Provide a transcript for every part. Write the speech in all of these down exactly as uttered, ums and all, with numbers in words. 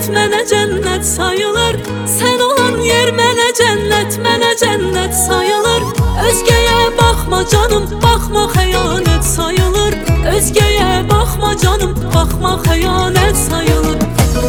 mənə cənnət sayılır. Sən olan yer mənə cənnət, mənə cənnət sayılır. Özgəyə baxma canım, baxma xəyanət sayılır. Özgəyə baxma canım, baxma xəyanət sayılır.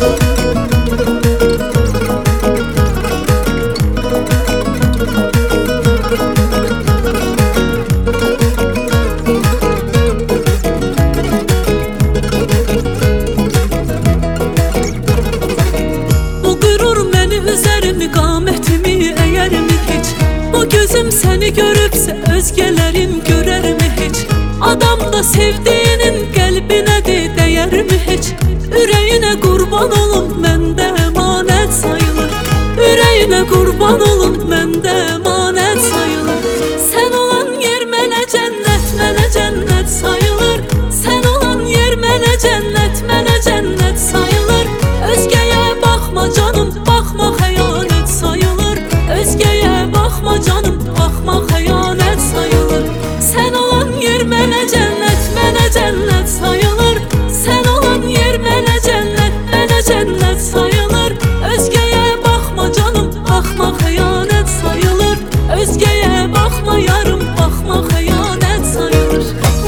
Qamətimi əyərmi heç? Bu gözüm səni görübsə özgələrin görərmi heç? Adam da sevdiğinin qəlbinədir dəyərmi heç? Ürəyinə qurban olum məndə əmanət sayılır. Ürəyinə qurban olum məndə əmanət sayılır. Sən olan yer mənə cənnət, mənə cənnət sayılır. Sən olan yer mənə cənnət, mənə cənnət sayılır. Özgəyə baxma canım, baxma xəyanət sayılır. Özgəyə baxma canım, baxma xəyanət sayılır. Sən olan yer mənə cənnət, mənə cənnət sayılır. Sən olan yer mənə cənnət, mənə cənnət sayılır. Özgəyə baxma canım, baxma xəyanət sayılır. Özgəyə baxma yarım, baxma xəyanət sayılır.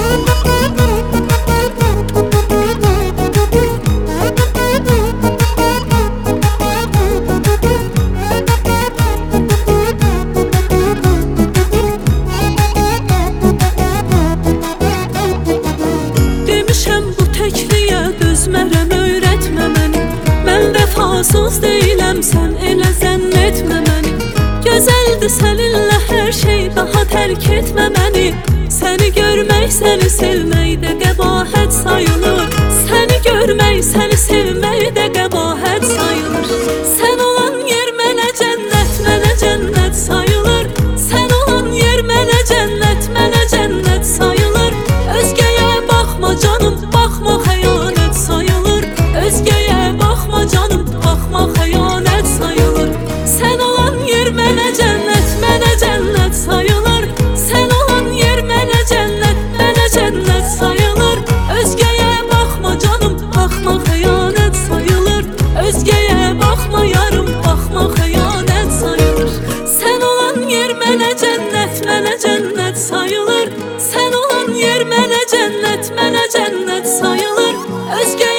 Dözmərəm, öyrətmə məni. Mən vəfasız deyiləm, sən elə zənn etmə məni. Gözəldir səninlə hər şey, daha tərk etmə məni. Səni görmək, səni sevmək də qəbahət sayılır. Səni görmək, səni sevmək də qəbahət sayılır. Sən olan yer mənə cənnət, mənə cənnət sayılır. Sən olan yer mənə cənnət, mənə cənnət sayılır. Özgəyə baxma canım, baxma xəyanət sayılır. Özgəyə baxma canım, baxma xəyanət sayılır. Sən olan yer mənə cənnət, mənə cənnət sayılır. Sən olan yer mənə cənnət, mənə cənnət sayılır. Özgəyə baxma canım, baxma xəyanət sayılır. Özgəyə baxma yarım, baxma xəyanət sayılır. Sən olan yer mənə cənnət, mənə cənnət sayılır. Sən olan yer mənə cənnət, mənə cənnət sayılır. Özgə